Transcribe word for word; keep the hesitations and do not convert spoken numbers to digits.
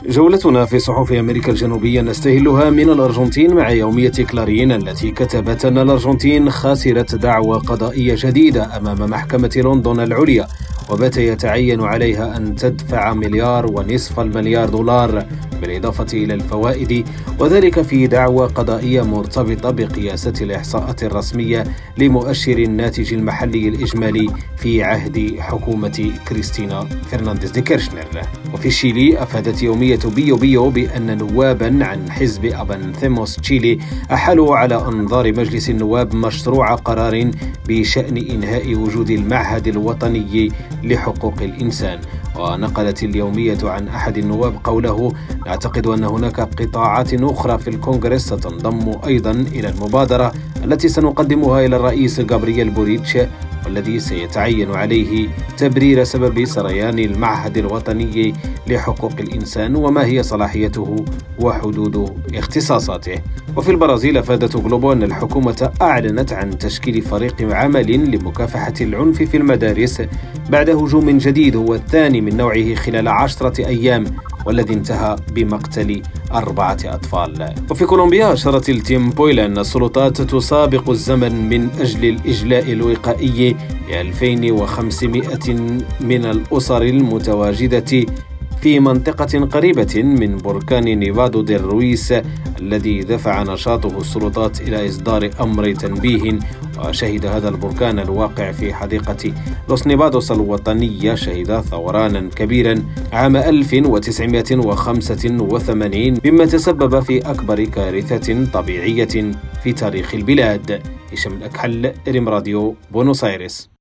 جولتنا في صحف أمريكا الجنوبية نستهلها من الأرجنتين مع يومية كلارين التي كتبت أن الأرجنتين خسرت دعوى قضائية جديدة أمام محكمة لندن العليا، وبات يتعين عليها أن تدفع مليار ونصف المليار دولار بالإضافة إلى الفوائد، وذلك في دعوى قضائية مرتبطة بقياسة الإحصاءات الرسمية لمؤشر الناتج المحلي الإجمالي في عهد حكومة كريستينا فرنانديز دي كيرشنر. وفي الشيلي أفادت يومية بيو بيو بأن نوابا عن حزب أبانثيموس تشيلي أحالوا على أنظار مجلس النواب مشروع قرار بشأن إنهاء وجود المعهد الوطني لحقوق الإنسان. ونقلت اليومية عن أحد النواب قوله: نعتقد أن هناك قطاعات أخرى في الكونغرس ستنضم أيضا إلى المبادرة التي سنقدمها إلى الرئيس غابرييل بوريتش، والذي سيتعين عليه تبرير سبب سريان المعهد الوطني لحقوق الإنسان وما هي صلاحيته وحدود اختصاصاته. وفي البرازيل أفادت غلوبو أن الحكومة أعلنت عن تشكيل فريق عمل لمكافحة العنف في المدارس بعد هجوم جديد هو الثاني من نوعه خلال عشرة أيام، والذي انتهى بمقتل أربعة أطفال. وفي كولومبيا أشارت التيمبو إلى أن السلطات تسابق الزمن من أجل الإجلاء الوقائي ل ألفين وخمسمائة من الأسر المتواجدة في منطقة قريبة من بركان نيفادو ديل رويس الذي دفع نشاطه السلطات إلى إصدار أمر تنبيه. وشهد هذا البركان الواقع في حديقة لوس نيفادوس الوطنية شهد ثورانا كبيرا عام ألف وتسعمائة وخمسة وثمانين، مما تسبب في أكبر كارثة طبيعية في تاريخ البلاد. هشام الأكحل، ريم راديو، بونوس آيرس.